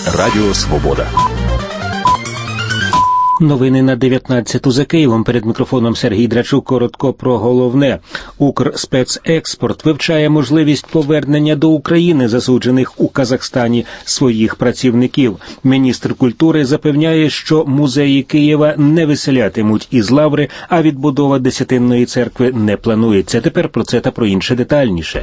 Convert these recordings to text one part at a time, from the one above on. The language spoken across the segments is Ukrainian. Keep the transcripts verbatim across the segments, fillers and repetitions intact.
Радіо Свобода. Новини на дев'ятнадцяту за Києвом. Перед мікрофоном Сергій Драчук. Коротко про головне. Укрспецекспорт вивчає можливість повернення до України засуджених у Казахстані своїх працівників. Міністр культури запевняє, що музеї Києва не виселятимуть із Лаври, а відбудова Десятинної церкви не планується. Тепер про це та про інше детальніше.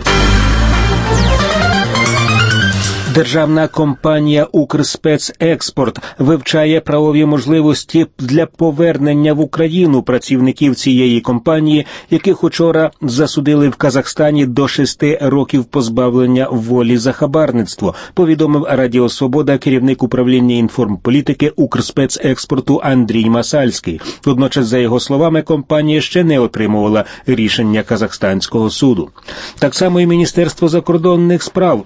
Державна компанія «Укрспецекспорт» вивчає правові можливості для повернення в Україну працівників цієї компанії, яких учора засудили в Казахстані до шести років позбавлення волі за хабарництво, повідомив Радіо Свобода керівник управління інформполітики «Укрспецекспорту» Андрій Масальський. Водночас, за його словами, компанія ще не отримувала рішення казахстанського суду. Так само і Міністерство закордонних справ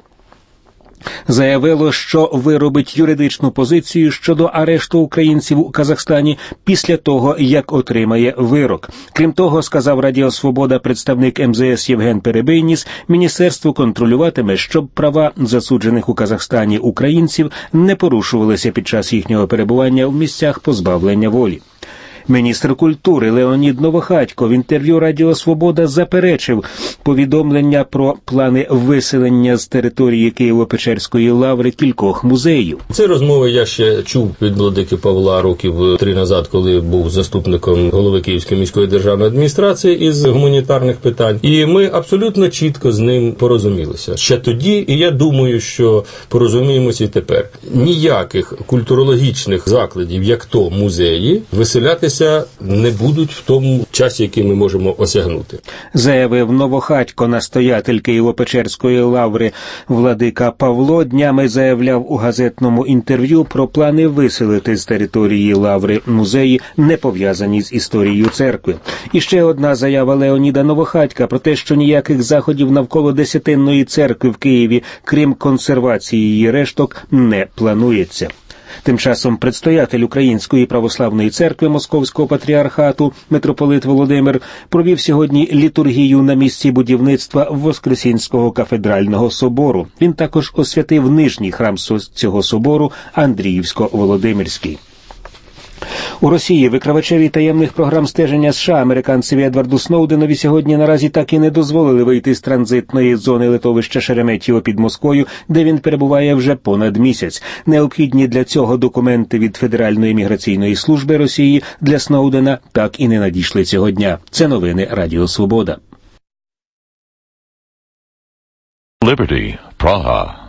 заявило, що виробить юридичну позицію щодо арешту українців у Казахстані після того, як отримає вирок. Крім того, сказав Радіо Свобода представник ем зе ес Євген Перебийніс, міністерство контролюватиме, щоб права засуджених у Казахстані українців не порушувалися під час їхнього перебування в місцях позбавлення волі. Міністр культури Леонід Новохатько в інтерв'ю Радіо Свобода заперечив повідомлення про плани виселення з території Києво-Печерської лаври кількох музеїв. Ці розмови я ще чув від владики Павла років три назад, коли був заступником голови Київської міської державної адміністрації із гуманітарних питань. І ми абсолютно чітко з ним порозумілися. Ще тоді, і я думаю, що порозуміємося і тепер. Ніяких культурологічних закладів, як то музеї, виселятися не будуть в тому часі, який ми можемо осягнути. Заявив Новохатько, настоятель Києво-Печерської лаври. Владика Павло днями заявляв у газетному інтерв'ю про плани виселити з території лаври музеї, не пов'язані з історією церкви. І ще одна заява Леоніда Новохатька про те, що ніяких заходів навколо Десятинної церкви в Києві, крім консервації її решток, не планується. Тим часом предстоятель Української православної церкви Московського патріархату митрополит Володимир провів сьогодні літургію на місці будівництва Воскресінського кафедрального собору. Він також освятив нижній храм цього собору Андріївсько-Володимирський. У Росії викривачеві таємних програм стеження США американцеві Едварду Сноуденові сьогодні наразі так і не дозволили вийти з транзитної зони литовища Шереметьєво під Москвою, де він перебуває вже понад місяць. Необхідні для цього документи від Федеральної міграційної служби Росії для Сноудена так і не надійшли цього дня. Це новини Радіо Свобода. Liberty, Praha.